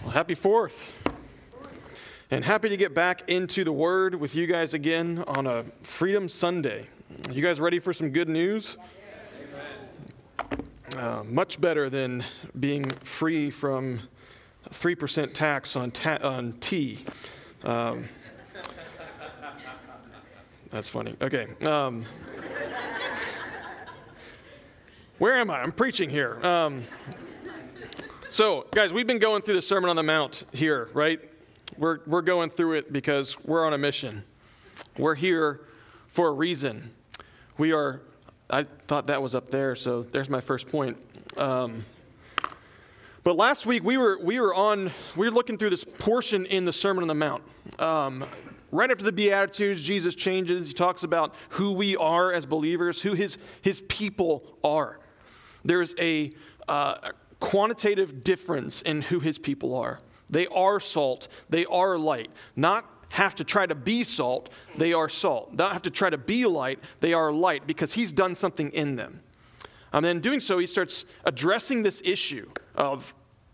Happy 4th. And happy to get back into the Word with you guys again on a Freedom Sunday. You guys ready for some good news? Much better than being free from 3% tax on tea. That's funny. Okay. Where am I? I'm preaching here. So, guys, we've been going through the Sermon on the Mount here, right? We're going through it because we're on a mission. We're here for a reason. I thought that was up there, so there's my first point. But last week we were looking through this portion in the Sermon on the Mount. Right after the Beatitudes, Jesus changes. He talks about who we are as believers, who his people are. There's a quantitative difference in who his people are. They are salt. They are light. Not have to try to be salt. They are salt. Not have to try to be light. They are light because he's done something in them. And in doing so, he starts addressing this issue of,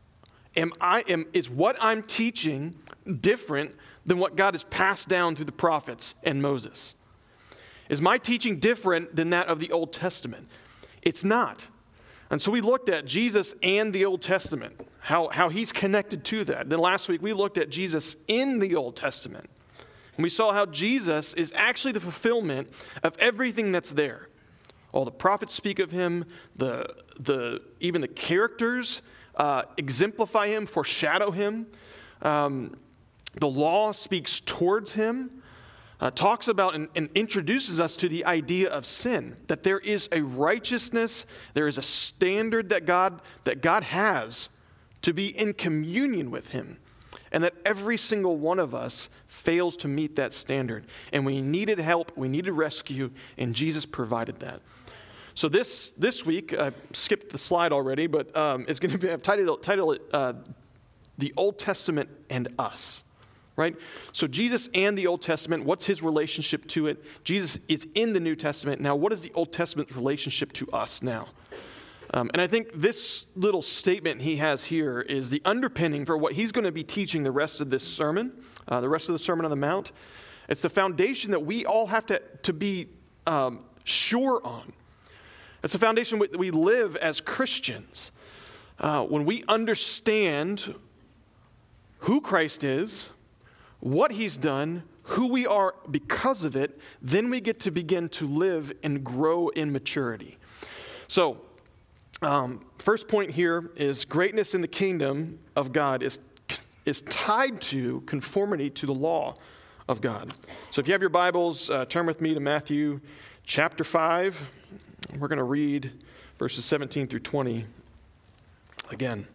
is what I'm teaching different than what God has passed down through the prophets and Moses? Is my teaching different than that of the Old Testament? It's not. And so we looked at Jesus and the Old Testament, how he's connected to that. Then last week we looked at Jesus in the Old Testament. And we saw how Jesus is actually the fulfillment of everything that's there. All the prophets speak of him, even the characters exemplify him, foreshadow him. The law speaks towards him. Talks about and introduces us to the idea of sin, that there is a righteousness, there is a standard that God has to be in communion with him, and that every single one of us fails to meet that standard. And we needed help, we needed rescue, and Jesus provided that. So this week, I skipped the slide already, but it's going to be, I've titled it The Old Testament and Us. Right? So Jesus and the Old Testament, what's his relationship to it? Jesus is in the New Testament. Now, what is the Old Testament's relationship to us now? And I think this little statement he has here is the underpinning for what he's going to be teaching the rest of this sermon, the rest of the Sermon on the Mount. It's the foundation that we all have to be sure on. It's a foundation that we live as Christians. When we understand who Christ is, what he's done, who we are because of it, then we get to begin to live and grow in maturity. So, first point here is greatness in the kingdom of God is tied to conformity to the law of God. So if you have your Bibles, turn with me to Matthew chapter 5. We're going to read verses 17 through 20 again.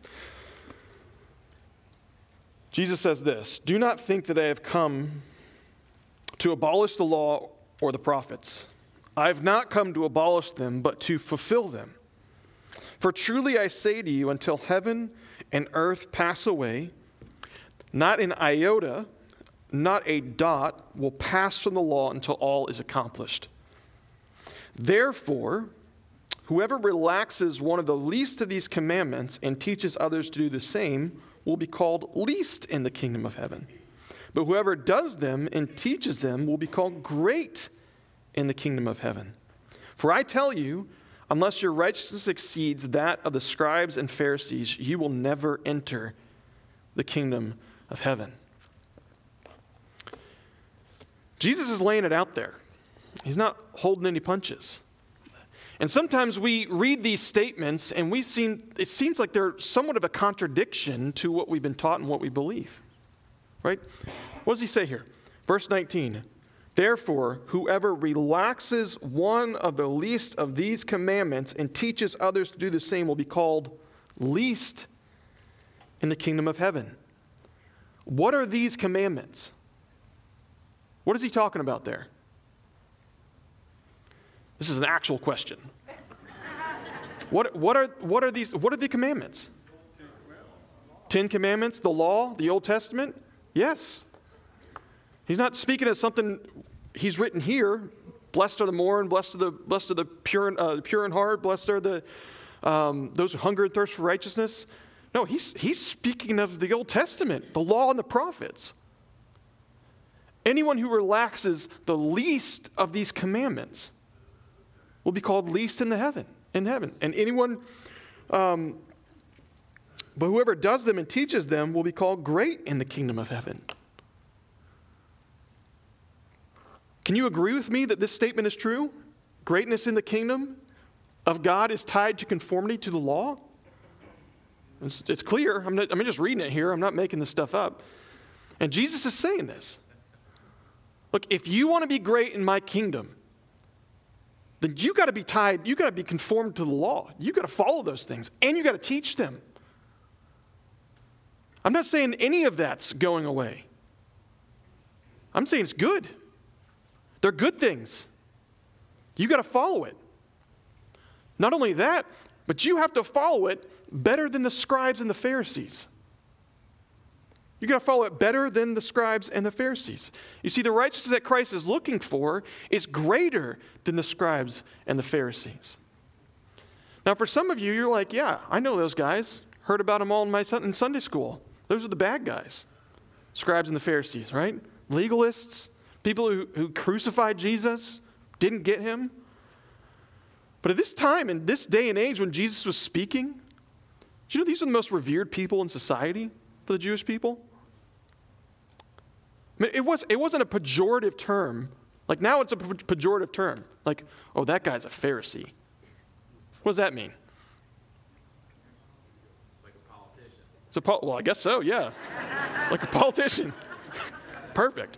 Jesus says this, "Do not think that I have come to abolish the law or the prophets. I have not come to abolish them, but to fulfill them. For truly I say to you, until heaven and earth pass away, not an iota, not a dot will pass from the law until all is accomplished. Therefore, whoever relaxes one of the least of these commandments and teaches others to do the same will be called least in the kingdom of heaven. But whoever does them and teaches them will be called great in the kingdom of heaven. For I tell you, unless your righteousness exceeds that of the scribes and Pharisees, you will never enter the kingdom of heaven." Jesus is laying it out there. He's not holding any punches. And sometimes we read these statements and it seems like they're somewhat of a contradiction to what we've been taught and what we believe. Right? What does he say here? Verse 19, "Therefore, whoever relaxes one of the least of these commandments and teaches others to do the same will be called least in the kingdom of heaven." What are these commandments? What is he talking about there? This is an actual question. What are these? What are the commandments? 10 Commandments, the law, the Old Testament? Yes. He's not speaking of something he's written here. Blessed are the mourn, blessed are the pure in heart, blessed are those who hunger and thirst for righteousness. No, he's speaking of the Old Testament, the law and the prophets. Anyone who relaxes the least of these commandments will be called least in heaven. And anyone, but whoever does them and teaches them will be called great in the kingdom of heaven. Can you agree with me that this statement is true? Greatness in the kingdom of God is tied to conformity to the law? It's clear. I'm just reading it here. I'm not making this stuff up. And Jesus is saying this. Look, if you want to be great in my kingdom, then you got to be tied, you got to be conformed to the law. You got to follow those things, and you got to teach them. I'm not saying any of that's going away. I'm saying it's good. They're good things. You got to follow it. Not only that, but you have to follow it better than the scribes and the Pharisees. You got to follow it better than the scribes and the Pharisees. You see, the righteousness that Christ is looking for is greater than the scribes and the Pharisees. Now, for some of you, you're like, yeah, I know those guys. Heard about them all in Sunday school. Those are the bad guys. Scribes and the Pharisees, right? Legalists, people who crucified Jesus, didn't get him. But at this time, in this day and age when Jesus was speaking, do you know these are the most revered people in society for the Jewish people? I mean, it wasn't a pejorative term. Like now it's a pejorative term. Like, oh, that guy's a Pharisee. What does that mean? Like a politician. Well, I guess so, yeah. Like a politician. Perfect.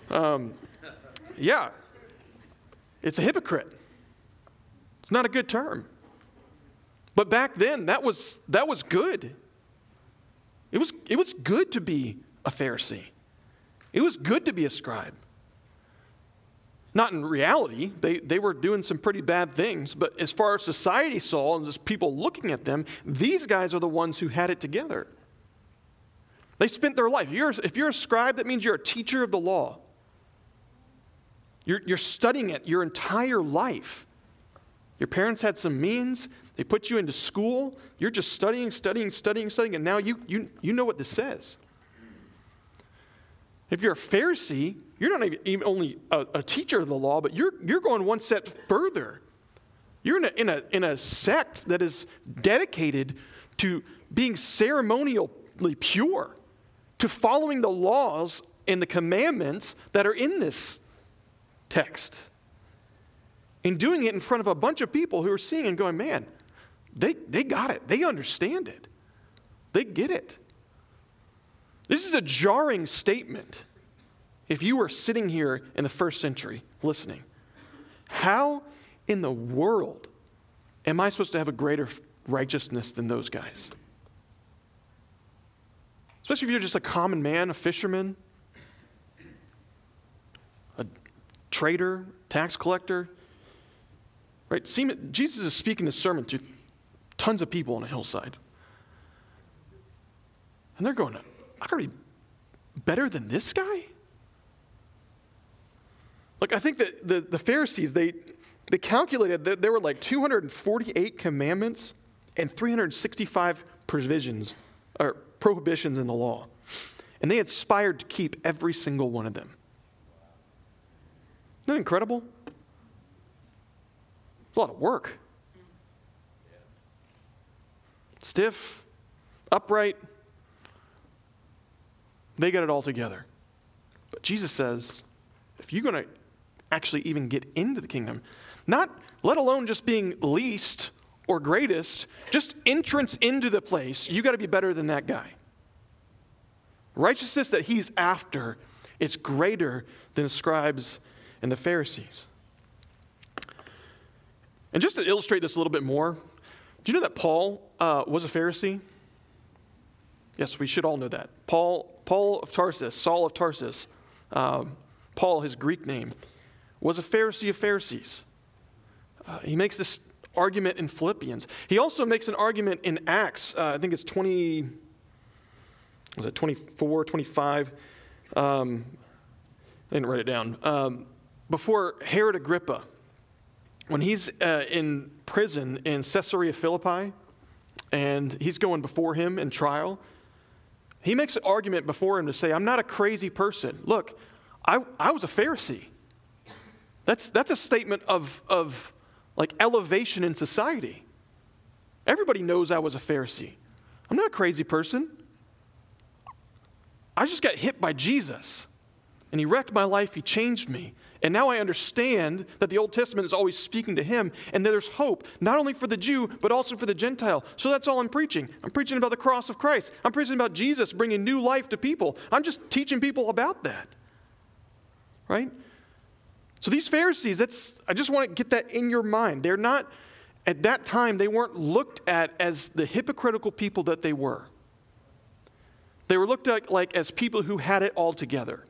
Yeah. It's a hypocrite. It's not a good term. But back then, that was good. It was good to be a Pharisee. It was good to be a scribe. Not in reality. They were doing some pretty bad things. But as far as society saw and just people looking at them, these guys are the ones who had it together. They spent their life. If you're a scribe, that means you're a teacher of the law. You're studying it your entire life. Your parents had some means. They put you into school. You're just studying, and now you know what this says. If you're a Pharisee, you're not even only a teacher of the law, but you're going one step further. You're in a sect that is dedicated to being ceremonially pure, to following the laws and the commandments that are in this text. And doing it in front of a bunch of people who are seeing and going, man, they got it. They understand it. They get it. This is a jarring statement if you were sitting here in the first century listening. How in the world am I supposed to have a greater righteousness than those guys? Especially if you're just a common man, a fisherman, a trader, tax collector. Right? Jesus is speaking this sermon to tons of people on a hillside. And they're going, I gotta be better than this guy? Look, I think that the Pharisees, they calculated that there were like 248 commandments and 365 prohibitions in the law. And they aspired to keep every single one of them. Isn't that incredible? It's a lot of work. Stiff, upright. They got it all together. But Jesus says, if you're going to actually even get into the kingdom, not let alone just being least or greatest, just entrance into the place, you got to be better than that guy. Righteousness that he's after is greater than the scribes and the Pharisees. And just to illustrate this a little bit more, do you know that Paul was a Pharisee? Yes, we should all know that. Paul of Tarsus, Saul of Tarsus, Paul, his Greek name, was a Pharisee of Pharisees. He makes this argument in Philippians. He also makes an argument in Acts. I think it's 24, 25? I didn't write it down. Before Herod Agrippa, when he's in prison in Caesarea Philippi, and he's going before him in trial, he makes an argument before him to say, I'm not a crazy person. Look, I was a Pharisee. That's a statement of like elevation in society. Everybody knows I was a Pharisee. I'm not a crazy person. I just got hit by Jesus, and he wrecked my life. He changed me. And now I understand that the Old Testament is always speaking to him, and that there's hope, not only for the Jew, but also for the Gentile. So that's all I'm preaching. I'm preaching about the cross of Christ. I'm preaching about Jesus bringing new life to people. I'm just teaching people about that. Right? So these Pharisees, I just want to get that in your mind. They're not, at that time, they weren't looked at as the hypocritical people that they were. They were looked at like as people who had it all together.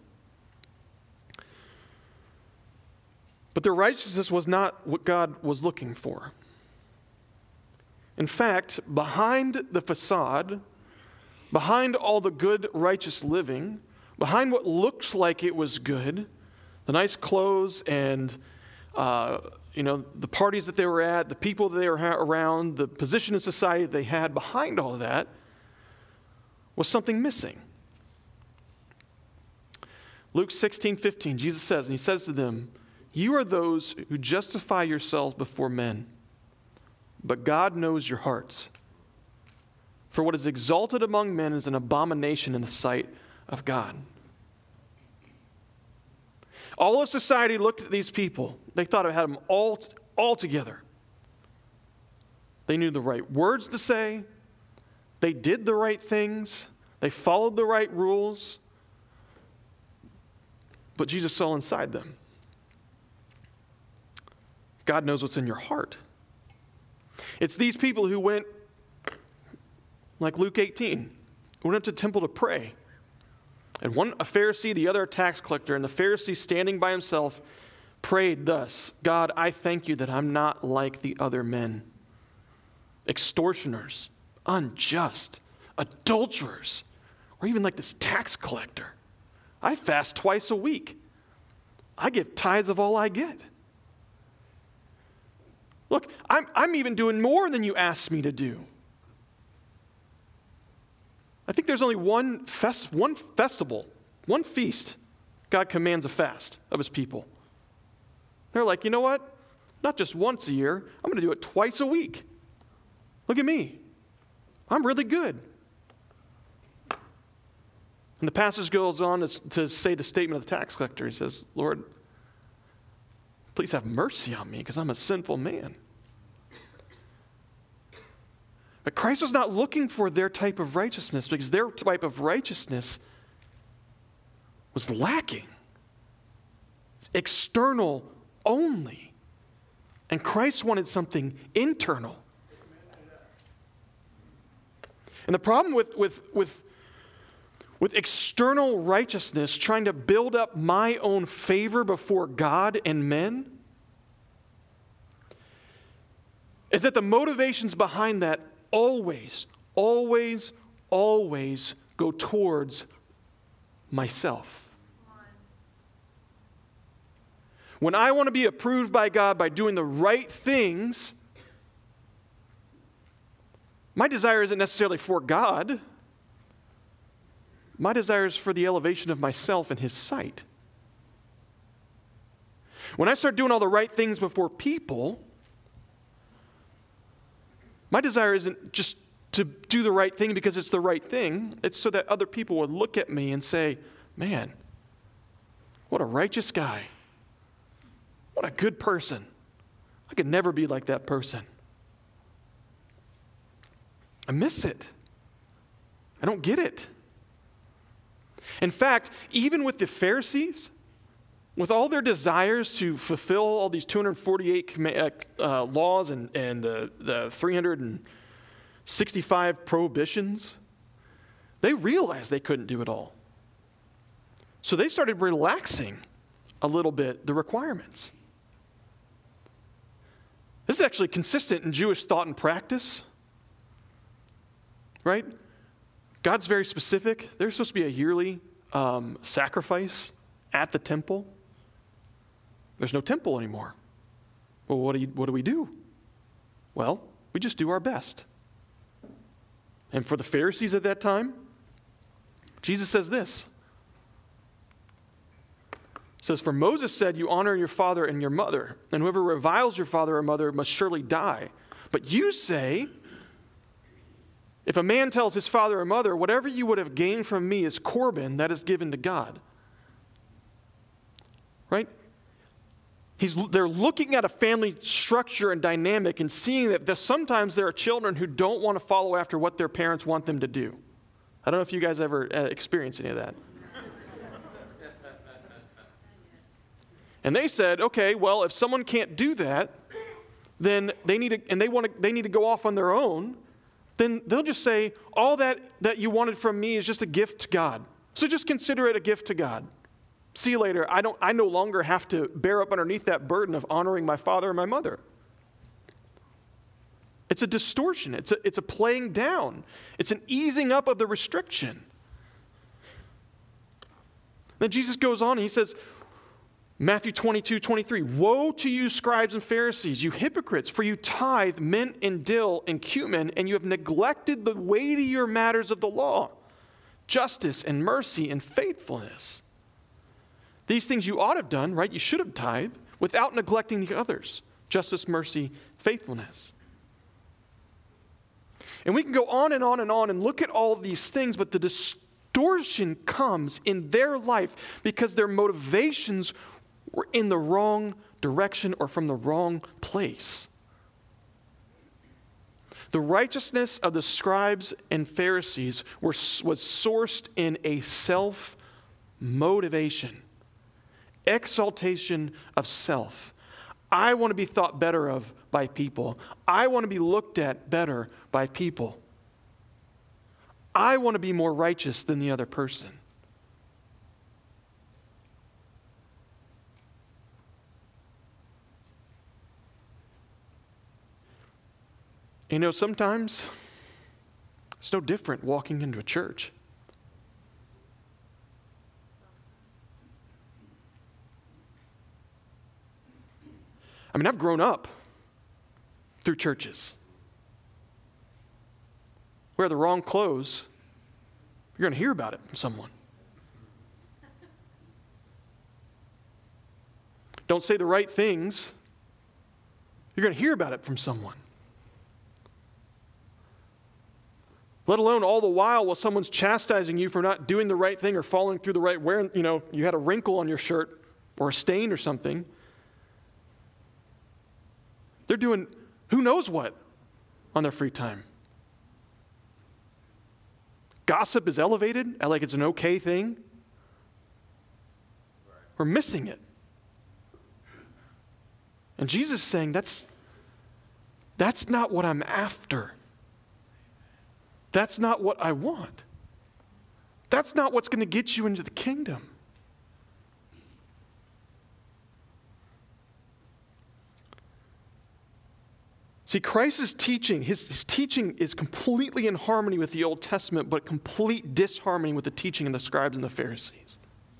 But their righteousness was not what God was looking for. In fact, behind the facade, behind all the good, righteous living, behind what looks like it was good, the nice clothes and the parties that they were at, the people that they were around, the position in society that they had, behind all of that was something missing. Luke 16:15, Jesus says, and he says to them, you are those who justify yourselves before men, but God knows your hearts. For what is exalted among men is an abomination in the sight of God. All of society looked at these people. They thought it had them all together. They knew the right words to say. They did the right things. They followed the right rules. But Jesus saw inside them. God knows what's in your heart. It's these people who went, like Luke 18, went up to the temple to pray. And one a Pharisee, the other a tax collector, and the Pharisee standing by himself prayed thus, God, I thank you that I'm not like the other men, extortioners, unjust, adulterers, or even like this tax collector. I fast twice a week. I give tithes of all I get. Look, I'm even doing more than you asked me to do. I think there's only one festival, one feast, God commands a fast of his people. They're like, you know what? Not just once a year, I'm going to do it twice a week. Look at me. I'm really good. And the passage goes on to say the statement of the tax collector. He says, Lord, please have mercy on me because I'm a sinful man. But Christ was not looking for their type of righteousness because their type of righteousness was lacking. It's external only. And Christ wanted something internal. And the problem with external righteousness, trying to build up my own favor before God and men, is that the motivations behind that always go towards myself. When I want to be approved by God by doing the right things, my desire isn't necessarily for God. My desire is for the elevation of myself in his sight. When I start doing all the right things before people, my desire isn't just to do the right thing because it's the right thing. It's so that other people would look at me and say, man, what a righteous guy. What a good person. I could never be like that person. I miss it. I don't get it. In fact, even with the Pharisees, with all their desires to fulfill all these 248 laws and the 365 prohibitions, they realized they couldn't do it all. So they started relaxing a little bit the requirements. This is actually consistent in Jewish thought and practice, right? God's very specific. There's supposed to be a yearly sacrifice at the temple. There's no temple anymore. Well, what do we do? Well, we just do our best. And for the Pharisees at that time, Jesus says this. It says, "For Moses said, 'You honor your father and your mother, and whoever reviles your father or mother must surely die.' But you say, 'If a man tells his father or mother, whatever you would have gained from me is Corban, that is given to God.'" Right? They're looking at a family structure and dynamic and seeing that sometimes there are children who don't want to follow after what their parents want them to do. I don't know if you guys ever experienced any of that. And they said, okay, well, if someone can't do that, then they need to go off on their own, then they'll just say, all that you wanted from me is just a gift to God. So just consider it a gift to God. See you later. I no longer have to bear up underneath that burden of honoring my father and my mother. It's a distortion. It's a playing down. It's an easing up of the restriction. Then Jesus goes on and he says, Matthew 22:23, "Woe to you, scribes and Pharisees, you hypocrites, for you tithe mint and dill and cumin, and you have neglected the weightier matters of the law, justice and mercy and faithfulness. These things you ought to have done," right? You should have tithed, "without neglecting the others, justice, mercy, faithfulness." And we can go on and on and on and look at all of these things, but the distortion comes in their life because their motivations were in the wrong direction or from the wrong place. The righteousness of the scribes and Pharisees was sourced in a self-motivation, exaltation of self. I want to be thought better of by people. I want to be looked at better by people. I want to be more righteous than the other person. You know, sometimes it's no different walking into a church. I mean, I've grown up through churches. Wear the wrong clothes, you're going to hear about it from someone. Don't say the right things, you're going to hear about it from someone. Let alone all the while someone's chastising you for not doing the right thing or following through the right, wearing, you had a wrinkle on your shirt or a stain or something. They're doing who knows what on their free time. Gossip is elevated like it's an okay thing. We're missing it. And Jesus is saying that's not what I'm after. That's not what I want. That's not what's going to get you into the kingdom. See, Christ's teaching, his teaching is completely in harmony with the Old Testament, but complete disharmony with the teaching of the scribes and the Pharisees.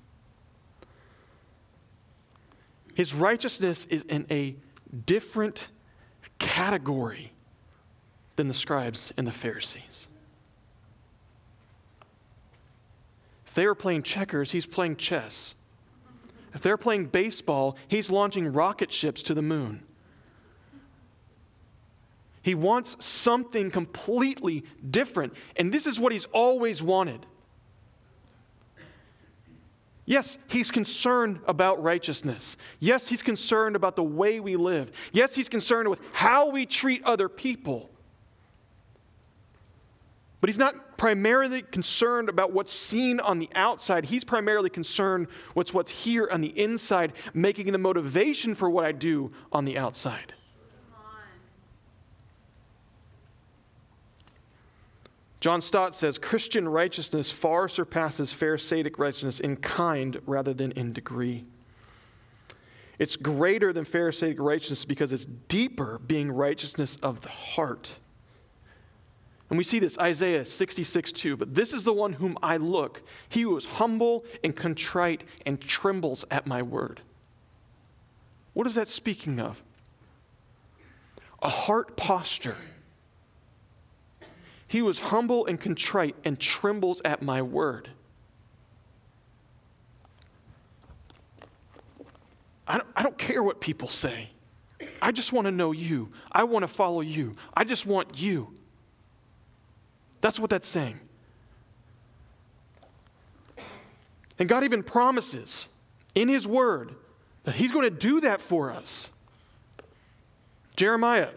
His righteousness is in a different category than the scribes and the Pharisees. If they were playing checkers, he's playing chess. If they're playing baseball, he's launching rocket ships to the moon. He wants something completely different, and this is what he's always wanted. Yes, he's concerned about righteousness. Yes, he's concerned about the way we live. Yes, he's concerned with how we treat other people. But he's not primarily concerned about what's seen on the outside. He's primarily concerned with what's here on the inside, making the motivation for what I do on the outside. John Stott says, Christian righteousness far surpasses Pharisaic righteousness in kind rather than in degree. It's greater than Pharisaic righteousness because it's deeper, being righteousness of the heart. And we see this, Isaiah 66:2. "But this is the one whom I look, he who is humble and contrite and trembles at my word." What is that speaking of? A heart posture. He was humble and contrite and trembles at my word. I don't care what people say. I just want to know you. I want to follow you. I just want you. That's what that's saying. And God even promises in his word that he's going to do that for us. Jeremiah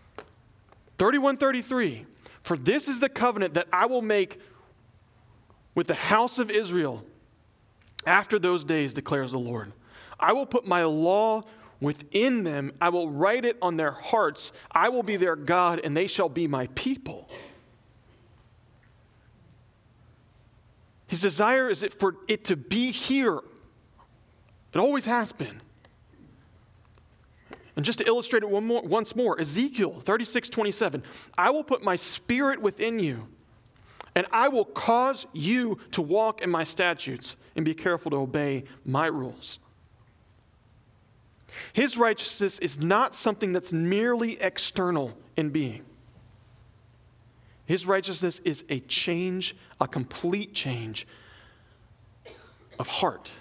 31:33, for this is the covenant that I will make with the house of Israel after those days, declares the Lord. I will put my law within them. I will write it on their hearts. I will be their God, and they shall be my people. His desire is for it to be here. It always has been. And just to illustrate it once more, Ezekiel 36:27, I will put my spirit within you, and I will cause you to walk in my statutes and be careful to obey my rules. His righteousness is not something that's merely external in being. His righteousness is a change, a complete change of heart,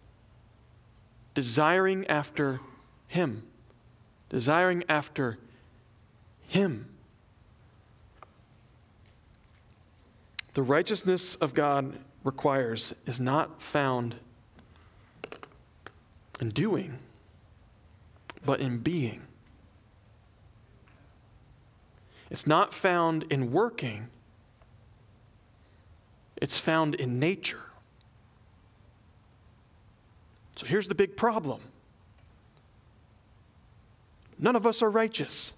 desiring after him, desiring after him. The righteousness of God requires is not found in doing, but in being. It's not found in working. It's found in nature. So here's the big problem. None of us are righteous.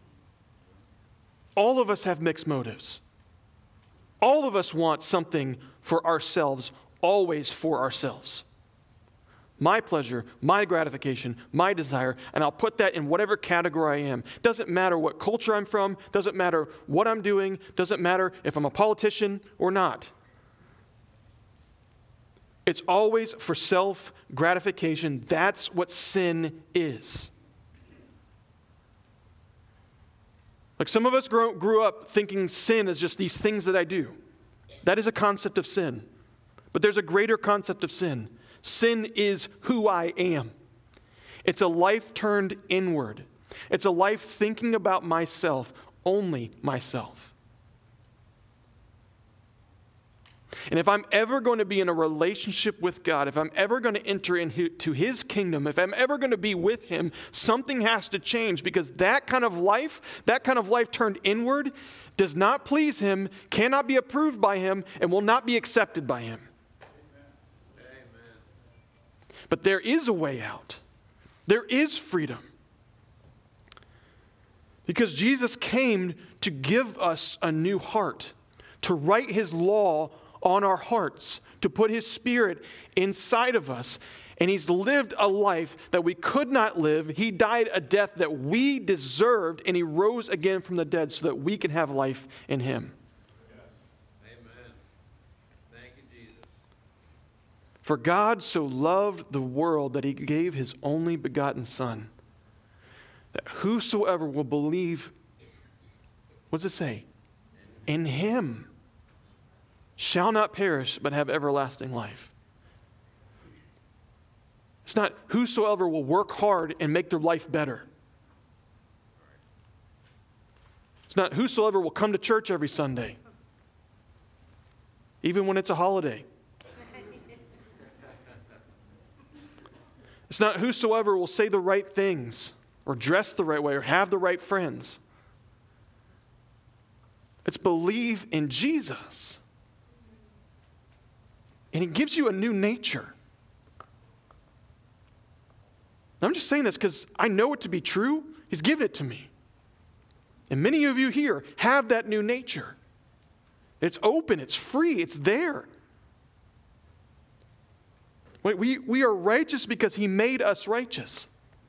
All of us have mixed motives. All of us want something for ourselves, always for ourselves. My pleasure, my gratification, my desire, and I'll put that in whatever category I am. Doesn't matter what culture I'm from, doesn't matter what I'm doing, doesn't matter if I'm a politician or not. It's always for self-gratification. That's what sin is. Like some of us grew up thinking sin is just these things that I do. That is a concept of sin. But there's a greater concept of sin. Sin is who I am. It's a life turned inward. It's a life thinking about myself, only myself. And if I'm ever going to be in a relationship with God, if I'm ever going to enter into his kingdom, if I'm ever going to be with him, something has to change, because that kind of life turned inward does not please him, cannot be approved by him, and will not be accepted by him. But there is a way out. There is freedom. Because Jesus came to give us a new heart, to write his law on our hearts, to put his spirit inside of us. And he's lived a life that we could not live. He died a death that we deserved, and he rose again from the dead so that we can have life in him. For God so loved the world that he gave his only begotten Son, that whosoever will believe, what does it say? In him shall not perish, but have everlasting life. It's not whosoever will work hard and make their life better. It's not whosoever will come to church every Sunday, even when it's a holiday. It's not whosoever will say the right things or dress the right way or have the right friends. It's believe in Jesus. And he gives you a new nature. I'm just saying this because I know it to be true. He's given it to me. And many of you here have that new nature. It's open, it's free, it's there. We are righteous because he made us righteous.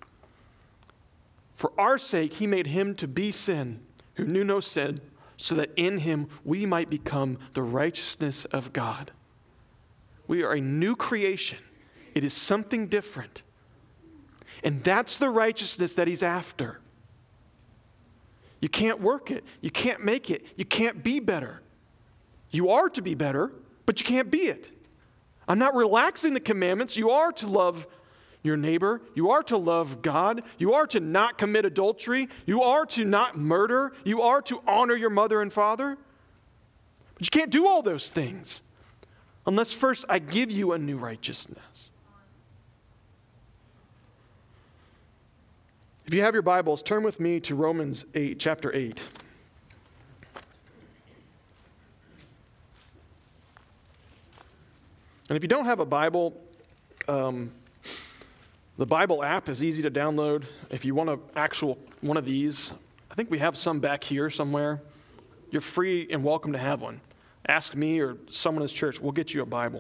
For our sake, he made him to be sin, who knew no sin, so that in him we might become the righteousness of God. We are a new creation. It is something different. And that's the righteousness that he's after. You can't work it. You can't make it. You can't be better. You are to be better, but you can't be it. I'm not relaxing the commandments. You are to love your neighbor. You are to love God. You are to not commit adultery. You are to not murder. You are to honor your mother and father. But you can't do all those things unless first I give you a new righteousness. If you have your Bibles, turn with me to Romans 8, chapter 8. And if you don't have a Bible, the Bible app is easy to download. If you want one of these, I think we have some back here somewhere. You're free and welcome to have one. Ask me or someone in this church. We'll get you a Bible.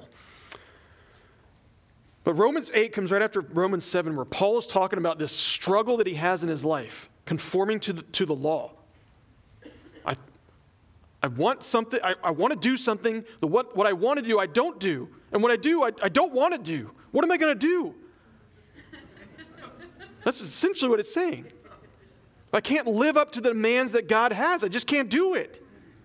But Romans 8 comes right after Romans 7, where Paul is talking about this struggle that he has in his life, conforming to the law. I want something. I want to do something. What I want to do, I don't do. And what I do, I don't want to do. What am I going to do? That's essentially what it's saying. I can't live up to the demands that God has. I just can't do it.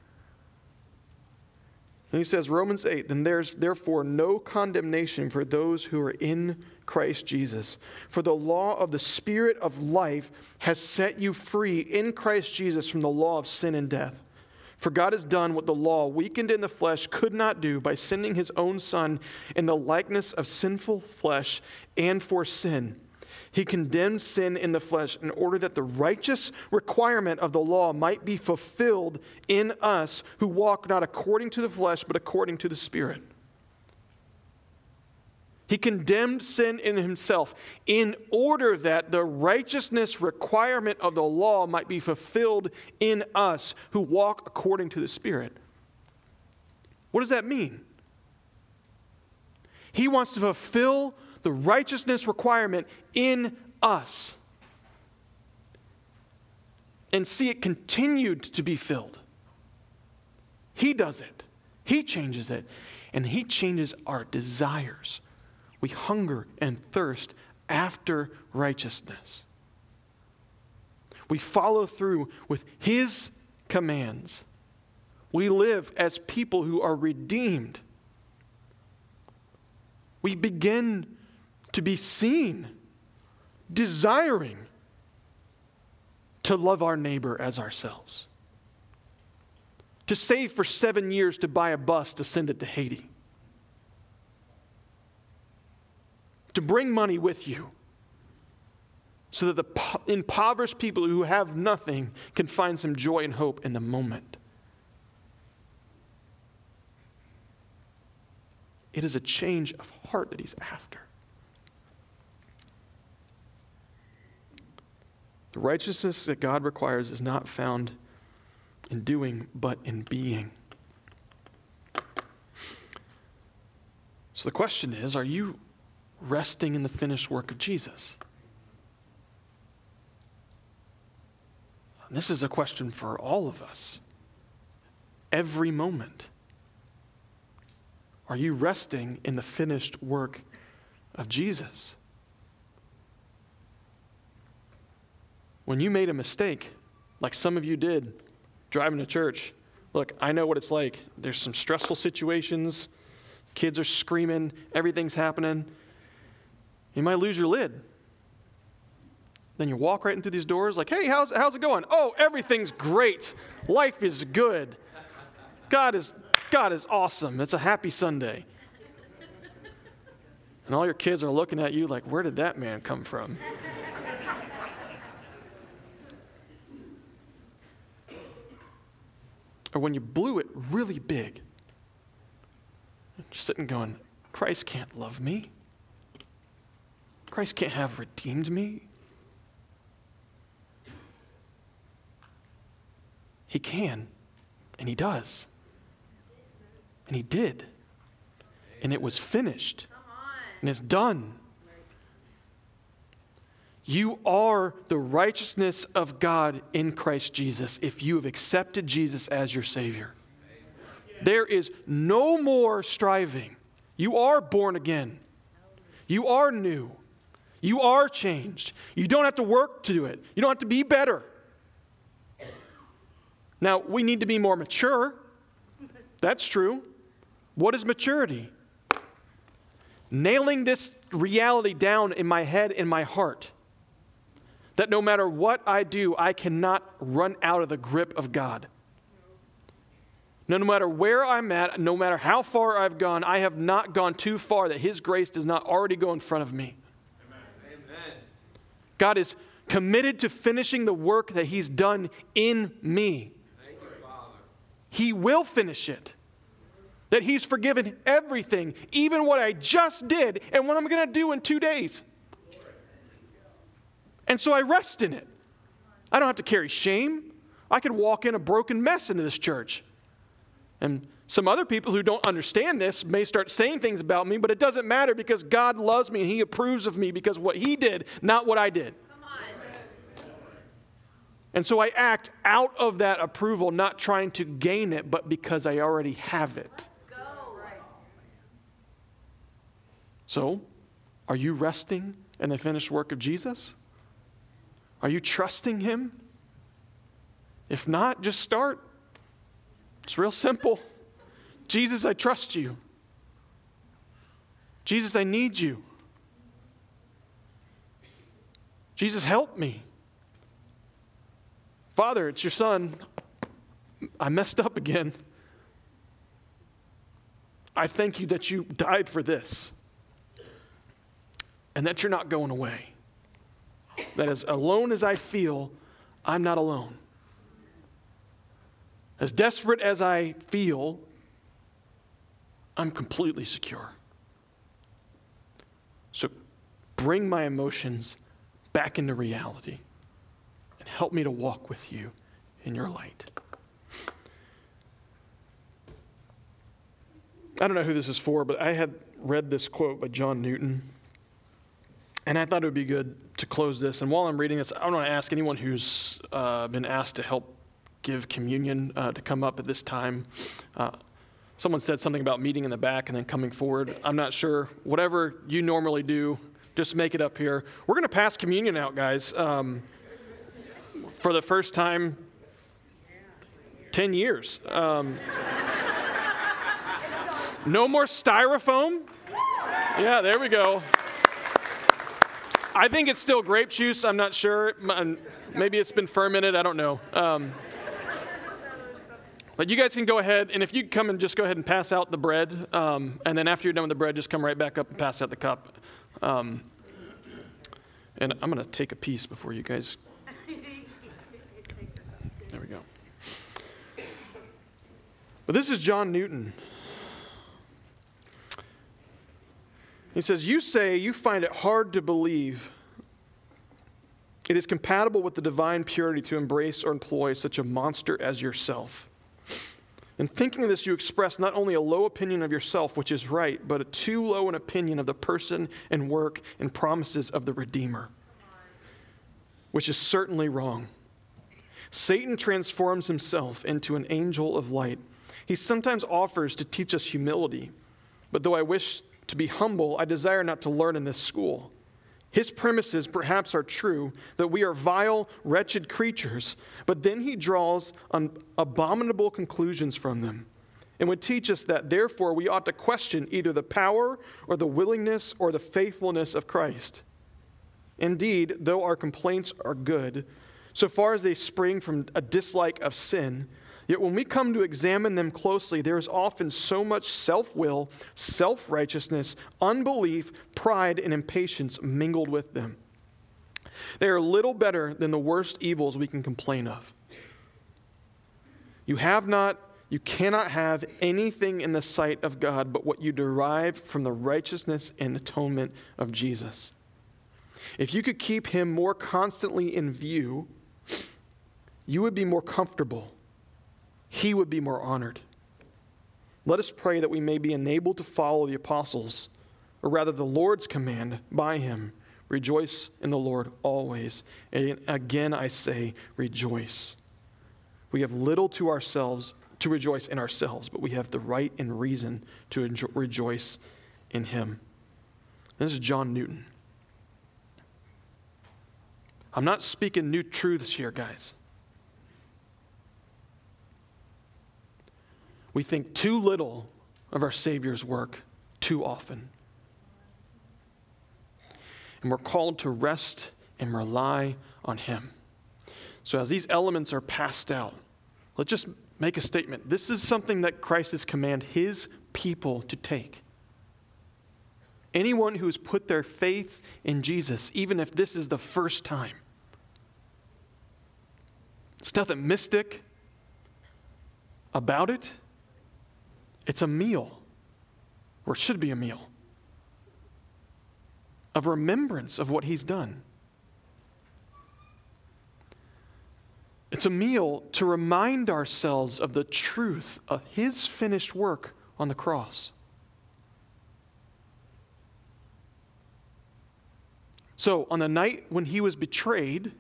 And he says, Romans 8, then there's therefore no condemnation for those who are in Christ Jesus. For the law of the Spirit of life has set you free in Christ Jesus from the law of sin and death. For God has done what the law, weakened in the flesh, could not do by sending his own Son in the likeness of sinful flesh and for sin. He condemned sin in the flesh in order that the righteous requirement of the law might be fulfilled in us who walk not according to the flesh, but according to the Spirit. He condemned sin in himself in order that the righteousness requirement of the law might be fulfilled in us who walk according to the Spirit. What does that mean? He wants to fulfill the righteousness requirement in us and see it continued to be filled. He does it. He changes it. And he changes our desires. We hunger and thirst after righteousness. We follow through with his commands. We live as people who are redeemed. We begin to be seen, desiring to love our neighbor as ourselves. To save for 7 years to buy a bus to send it to Haiti. To bring money with you so that the impoverished people who have nothing can find some joy and hope in the moment. It is a change of heart that he's after. The righteousness that God requires is not found in doing, but in being. So the question is, are you resting in the finished work of Jesus? And this is a question for all of us. Every moment. Are you resting in the finished work of Jesus? When you made a mistake, like some of you did, driving to church, look, I know what it's like. There's some stressful situations. Kids are screaming. Everything's happening. You might lose your lid. Then you walk right into these doors like, hey, how's it going? Oh, everything's great. Life is good. God is awesome. It's a happy Sunday. And all your kids are looking at you like, where did that man come from? Or when you blew it really big, you're sitting going, Christ can't love me. Christ can't have redeemed me. He can, and he does. And he did. And it was finished. And it's done. You are the righteousness of God in Christ Jesus if you have accepted Jesus as your Savior. There is no more striving. You are born again. You are new. You are changed. You don't have to work to do it. You don't have to be better. Now, we need to be more mature. That's true. What is maturity? Nailing this reality down in my head, in my heart, that no matter what I do, I cannot run out of the grip of God. No matter where I'm at, no matter how far I've gone, I have not gone too far that His grace does not already go in front of me. Amen. God is committed to finishing the work that He's done in me. Thank you, Father. He will finish it. That He's forgiven everything, even what I just did and what I'm going to do in 2 days. And so I rest in it. I don't have to carry shame. I could walk in a broken mess into this church. And some other people who don't understand this may start saying things about me, but it doesn't matter because God loves me and He approves of me because what He did, not what I did. Come on. And so I act out of that approval, not trying to gain it, but because I already have it. Go. So, are you resting in the finished work of Jesus? Are you trusting Him? If not, just start. It's real simple. Jesus, I trust you. Jesus, I need you. Jesus, help me. Father, it's your Son. I messed up again. I thank you that you died for this and that you're not going away. That as alone as I feel, I'm not alone. As desperate as I feel, I'm completely secure. So bring my emotions back into reality and help me to walk with you in your light. I don't know who this is for, but I had read this quote by John Newton, and I thought it would be good to close this. And while I'm reading this, I want to ask anyone who's been asked to help give communion to come up at this time. Someone said something about meeting in the back and then coming forward. I'm not sure. Whatever you normally do, just make it up here. We're going to pass communion out, guys, for the first time 10 years. No more styrofoam. Yeah, there we go. I think it's still grape juice. I'm not sure. Maybe it's been fermented. I don't know. But you guys can go ahead, and if you come and just go ahead and pass out the bread, and then after you're done with the bread, just come right back up and pass out the cup. And I'm going to take a piece before you guys. There we go. But this is John Newton. He says, "You say you find it hard to believe it is compatible with the divine purity to embrace or employ such a monster as yourself. In thinking of this, you express not only a low opinion of yourself, which is right, but a too low an opinion of the person and work and promises of the Redeemer, which is certainly wrong. Satan transforms himself into an angel of light. He sometimes offers to teach us humility, but though I wish to be humble, I desire not to learn in this school. His premises perhaps are true, that we are vile, wretched creatures, but then he draws abominable conclusions from them and would teach us that therefore we ought to question either the power or the willingness or the faithfulness of Christ. Indeed, though our complaints are good, so far as they spring from a dislike of sin, yet when we come to examine them closely, there is often so much self-will, self-righteousness, unbelief, pride, and impatience mingled with them. They are little better than the worst evils we can complain of. You cannot have anything in the sight of God but what you derive from the righteousness and atonement of Jesus. If you could keep him more constantly in view, you would be more comfortable. He would be more honored. Let us pray that we may be enabled to follow the apostles, or rather the Lord's command by him. Rejoice in the Lord always. And again I say, rejoice. We have little to rejoice in ourselves, but we have the right and reason to rejoice in him. This is John Newton. I'm not speaking new truths here, guys. we think too little of our Savior's work too often. And we're called to rest and rely on him. So as these elements are passed out, let's just make a statement. This is something that Christ has commanded his people to take. Anyone who has put their faith in Jesus, even if this is the first time, there's nothing mystic about it. It's a meal, or it should be a meal, of remembrance of what he's done. It's a meal to remind ourselves of the truth of his finished work on the cross. So, on the night when he was betrayed,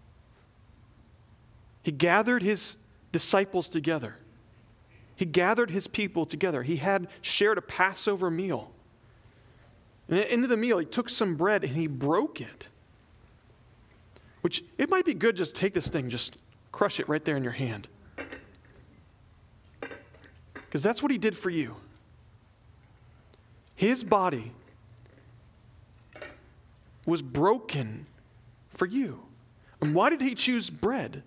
he gathered his disciples together. He gathered his people together. He had shared a Passover meal. And at the end of the meal, he took some bread and he broke it. Which, it might be good just take this thing, just crush it right there in your hand. Because that's what he did for you. His body was broken for you. And why did he choose bread?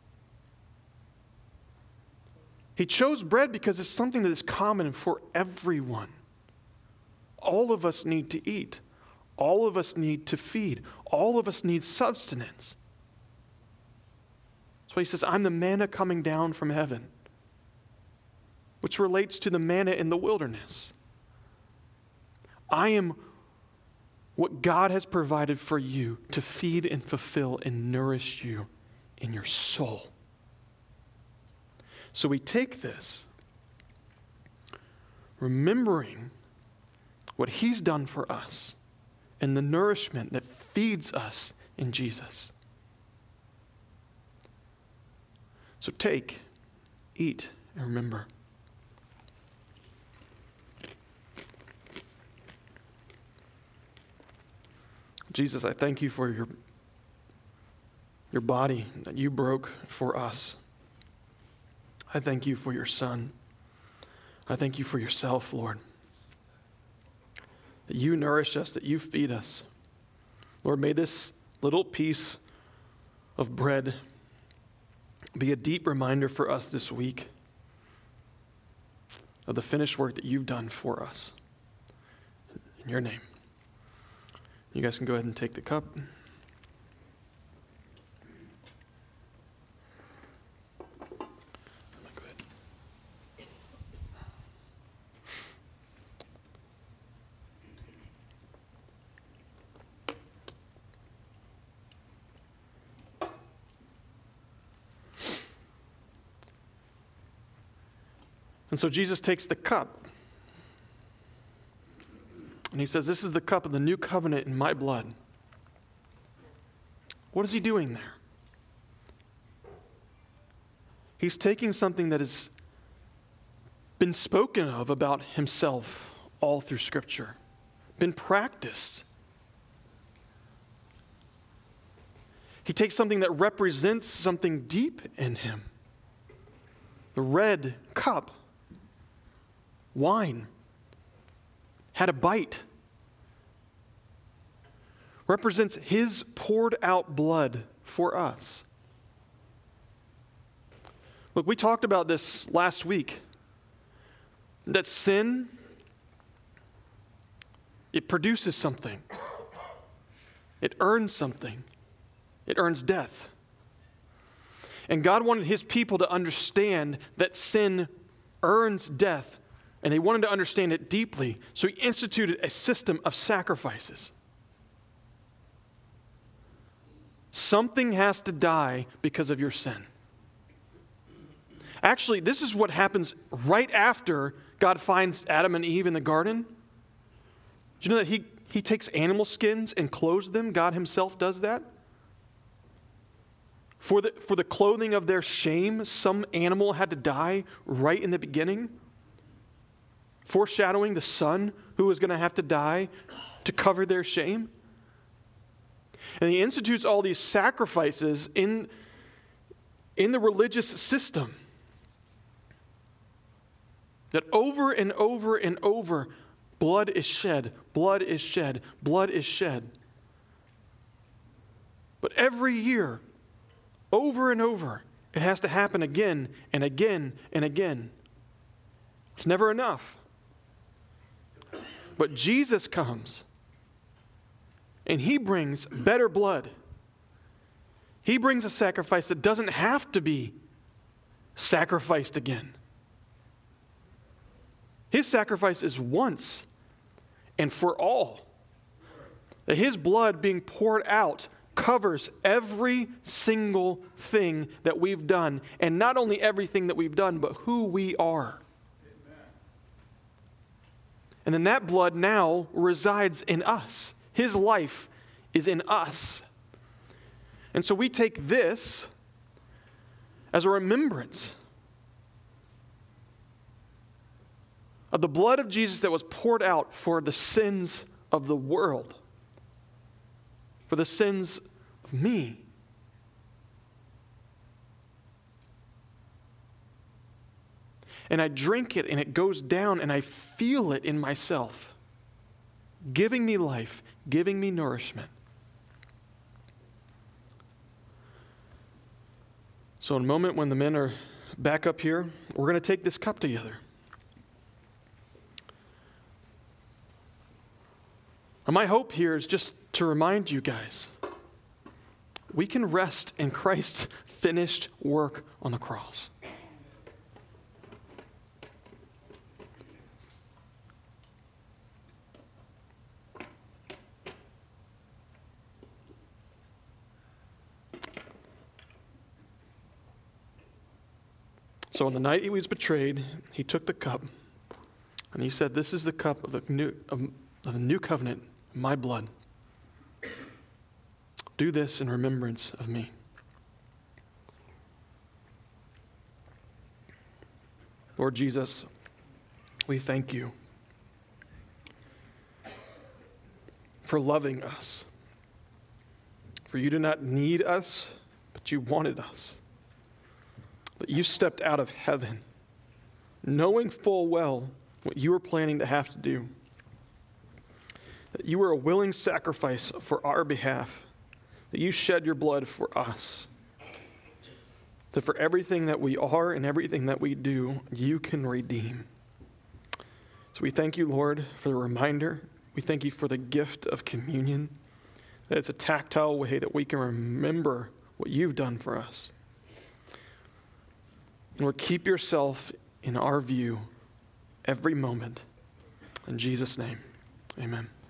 He chose bread because it's something that is common for everyone. All of us need to eat. All of us need to feed. All of us need substance. That's why he says, I'm the manna coming down from heaven, which relates to the manna in the wilderness. I am what God has provided for you to feed and fulfill and nourish you in your soul. So we take this, remembering what he's done for us and the nourishment that feeds us in Jesus. So take, eat, and remember. Jesus, I thank you for your body that you broke for us. I thank you for your Son. I thank you for yourself, Lord. That you nourish us, that you feed us. Lord, may this little piece of bread be a deep reminder for us this week of the finished work that you've done for us. In your name. You guys can go ahead and take the cup. Go ahead. And so Jesus takes the cup. And he says, this is the cup of the new covenant in my blood. What is he doing there? He's taking something that has been spoken of about himself all through Scripture, been practiced. He takes something that represents something deep in him. The red cup, wine, had a bite, represents his poured out blood for us. Look, we talked about this last week, that sin, it produces something. It earns something. It earns death. And God wanted his people to understand that sin earns death, and they wanted to understand it deeply, so he instituted a system of sacrifices. Something has to die because of your sin. Actually, this is what happens right after God finds Adam and Eve in the garden. Do you know that he takes animal skins and clothes them? God himself does that. For the clothing of their shame, some animal had to die right in the beginning, foreshadowing the Son who was going to have to die to cover their shame. And he institutes all these sacrifices in the religious system. That over and over and over, blood is shed, blood is shed, blood is shed. But every year, over and over, it has to happen again and again and again. It's never enough. But Jesus comes, and he brings better blood. He brings a sacrifice that doesn't have to be sacrificed again. His sacrifice is once and for all. That his blood being poured out covers every single thing that we've done. And not only everything that we've done, but who we are. And then that blood now resides in us. His life is in us. And so we take this as a remembrance of the blood of Jesus that was poured out for the sins of the world, for the sins of me. And I drink it and it goes down and I feel it in myself, giving me life, giving me nourishment. So in a moment when the men are back up here, we're going to take this cup together. And my hope here is just to remind you guys, we can rest in Christ's finished work on the cross. So on the night he was betrayed, he took the cup, and he said, "This is the cup of the new covenant, my blood. Do this in remembrance of me." Lord Jesus, we thank you for loving us. For you did not need us, but you wanted us. But you stepped out of heaven, knowing full well what you were planning to have to do. That you were a willing sacrifice for our behalf. That you shed your blood for us. That for everything that we are and everything that we do, you can redeem. So we thank you, Lord, for the reminder. We thank you for the gift of communion. That it's a tactile way that we can remember what you've done for us. Lord, keep yourself in our view every moment. In Jesus' name, amen.